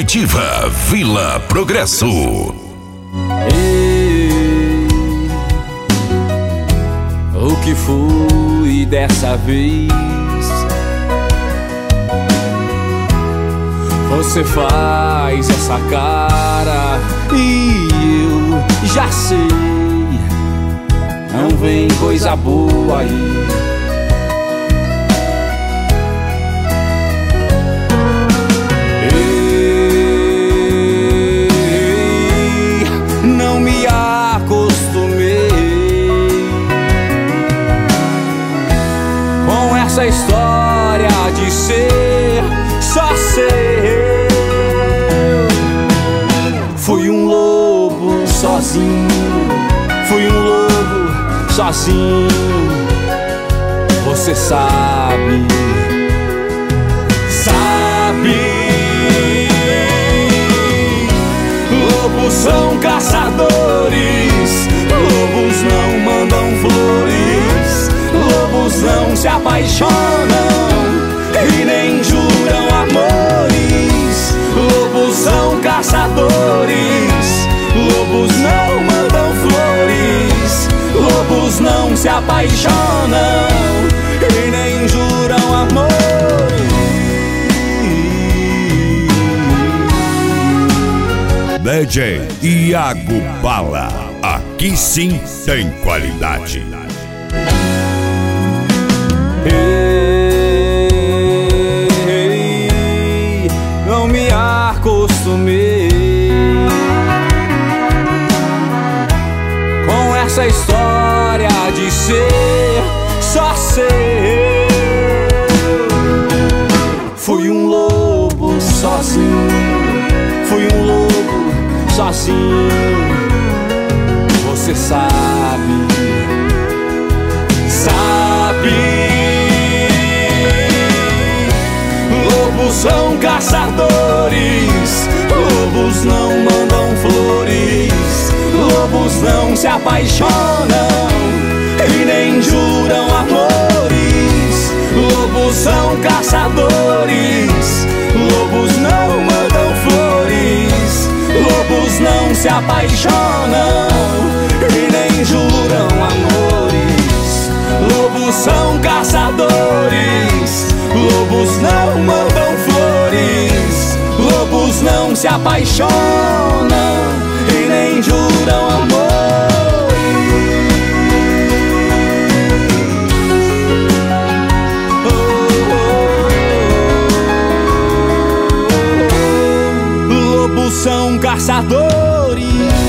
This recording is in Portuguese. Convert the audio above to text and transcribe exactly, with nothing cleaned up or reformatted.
Comitiva Vila Progresso. Ei, o que foi dessa vez? Você faz essa cara e eu já sei, não vem coisa boa aí. Essa história de ser só ser eu. Fui um lobo sozinho, fui um lobo sozinho. Você sabe, sabe. Lobos são caçadores, lobos não mandam flores, lobos não se apaixonam e nem juram amores. Lobos são caçadores, lobos não mandam flores, lobos não se apaixonam e nem juram amores. D J Iago Bala, aqui sim tem qualidade. Ei, não me acostumei com essa história de ser só ser eu. Fui um lobo sozinho, fui um lobo sozinho. Você sabe, sabe. Lobos são caçadores, lobos não mandam flores, lobos não se apaixonam e nem juram amores. Lobos são caçadores, lobos não mandam flores, lobos não se apaixonam e nem juram amores. Lobos são caçadores, lobos não mandam flores, lobos não se apaixonam e nem juram amores. Oh, oh, oh. Lobos são caçadores,